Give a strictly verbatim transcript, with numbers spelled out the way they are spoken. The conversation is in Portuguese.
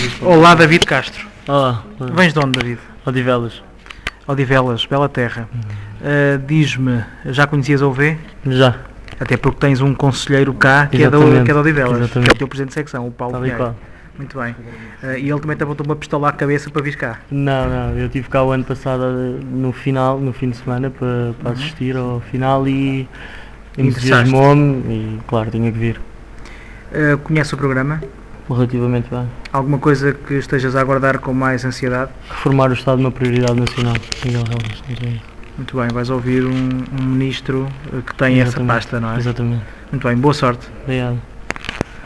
Olá, David Castro. Olá. Vens de onde, David? Odivelas. Odivelas, bela terra. Uh, Diz-me, já conhecias a O V? Já. Até porque tens um conselheiro cá que é, do, que é de Odivelas, Exatamente. que é o teu presidente de secção, o Paulo Vieira. Muito bem. Uh, e ele também te apontou uma pistola à cabeça para vir cá? Não, não. Eu estive cá o ano passado no final, no fim de semana, para, para assistir ao final e entusiasmou-me e, claro, tinha que vir. Uh, conhece o programa? Relativamente bem. Alguma coisa que estejas a aguardar com mais ansiedade? Reformar o Estado uma prioridade nacional. Miguel Relvas. Muito bem, vais ouvir um, um ministro que tem Exatamente. essa pasta, não é? Exatamente. Muito bem, boa sorte. Obrigado.